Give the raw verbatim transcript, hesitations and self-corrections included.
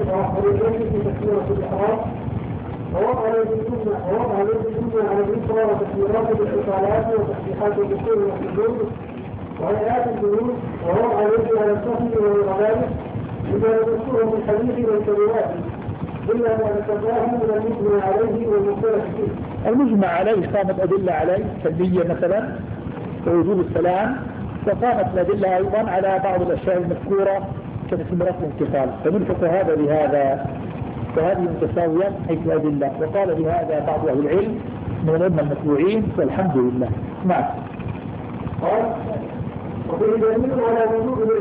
الإحرام وليس في تكبيرة الإحرام ووضع اليد اليمنى ووضع اليد اليمنى على اليسرى وتكبيرات الاتصالات وتصحيحات الدخول والسجود وهيئات الجنود ووضع اليد على الكف وغير ذلك بما يذكره من الحديث والكلمات إلا ما ذكرناه من المجمع عليه والمختلف فيه. المجمع عليه قامت أدلة عليه كالنية مثلا ووجوب السلام، وقامت الأدلة أيضا على بعض الأشياء المذكورة كتكبيرات الانتقال، فنلحق هذا بهذا فهذه متساويات حيث الأدلة، وقال بهذا بعض أهل العلم من الأئمة المتبوعين والحمد لله. نعم. قال وفي دليل على وجوب